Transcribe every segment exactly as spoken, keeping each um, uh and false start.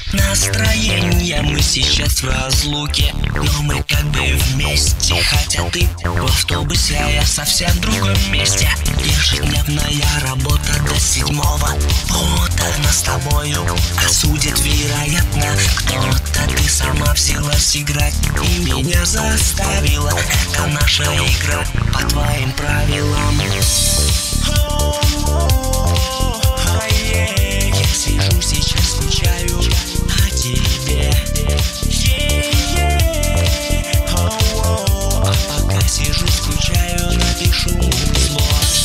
настроение, мы сейчас в разлуке, но мы как бы вместе. Хотя ты в автобусе, а я совсем в другом месте. Ежедневная работа до седьмого утра нас с тобою осудит, вероятно, кто-то. Ты сама взялась играть и меня заставила. Это наша игра по твоим правилам. Я сижу сейчас, скучаю о тебе. А пока сижу, скучаю, напишу музло.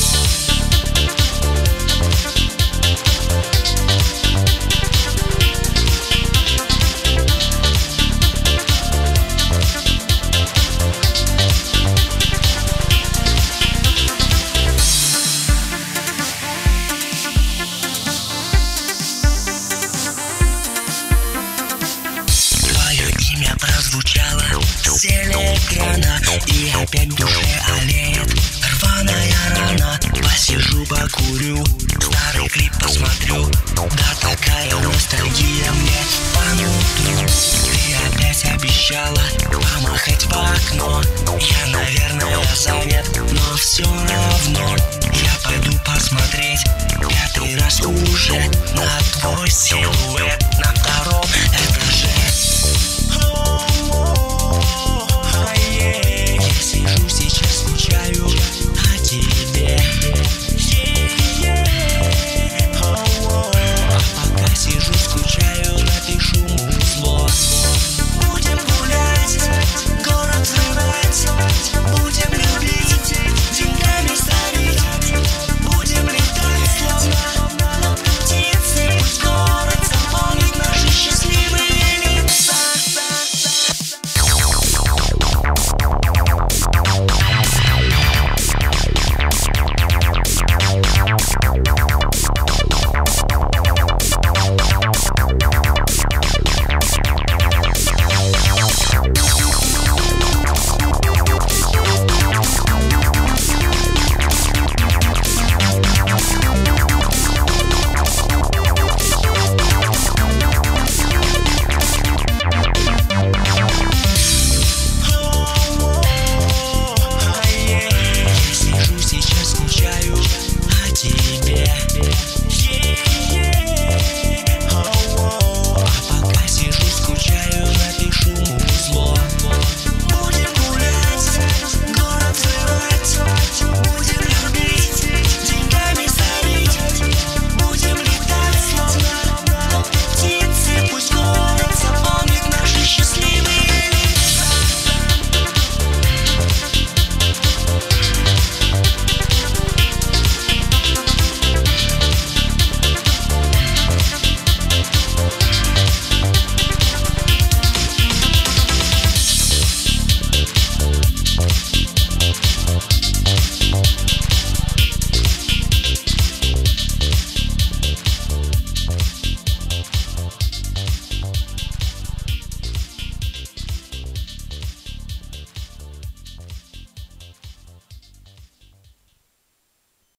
Прозвучало с телеэкрана, и опять в душе аллеет рваная рана. Посижу, покурю, старый клип посмотрю. Да такая ностальгия мне по нутру. Ты опять обещала помахать в окно. Я, наверное,